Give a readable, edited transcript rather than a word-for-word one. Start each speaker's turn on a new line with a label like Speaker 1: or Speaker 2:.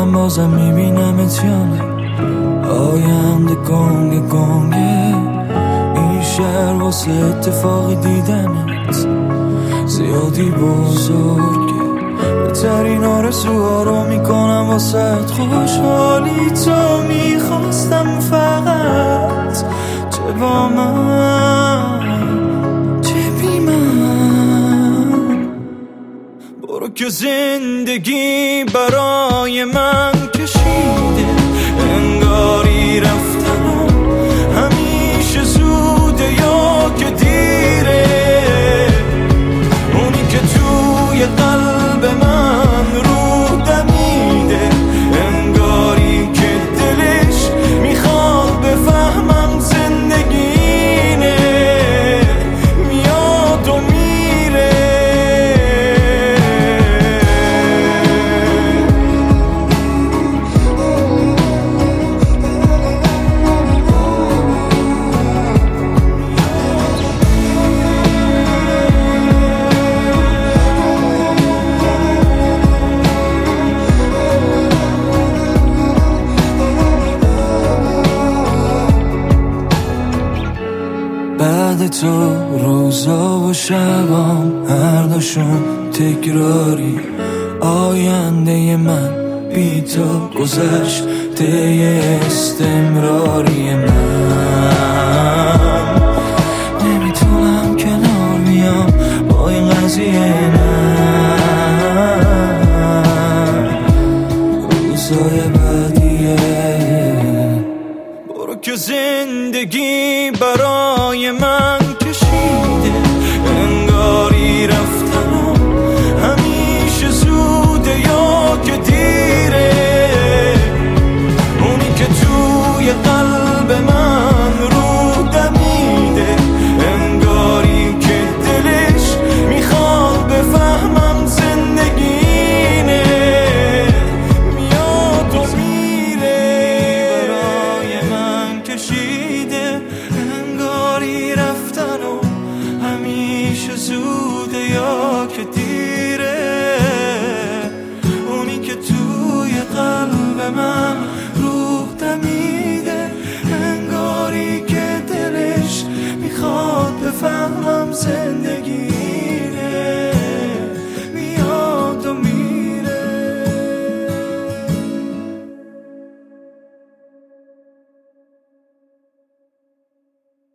Speaker 1: من بازم میبینمت یا نه؟ آینده گنگ گنگه، این شهر واسه اتفاقی دیدنت زیادی بزرگه. بهترین آرزوها رو میکنم واسه خوشحالی تو میخواستم فقط چه با من چه بی من. برو که زندگی برای من کشیده، انگاری رفتنم همیشه زوده یا که دیره. اونی که توی قلب من رو دمیده، انگاری که دلش میخواد بفهمم زندگینه، میاد و میره. بعد تو روزا و شبام هر دوشون تکراری، آینده من بی تو گذشته استمراری. من نمیتونم کنار بیام با این قضیه، نه روزای بعدیه. برو که زندگی برای من کشیده، انگاری رفتنم همیشه زوده یا که دیره. اونی که توی قلب من رو دمیده، انگاری که دلش میخواد بفهمم زندگینه، میاد و میره. برای من کشیده، انگاری رفتن و همیشه زوده یا که دیره. اونی که توی قلب من روح دمیده، انگاری که دلش میخواد بفهمم زنده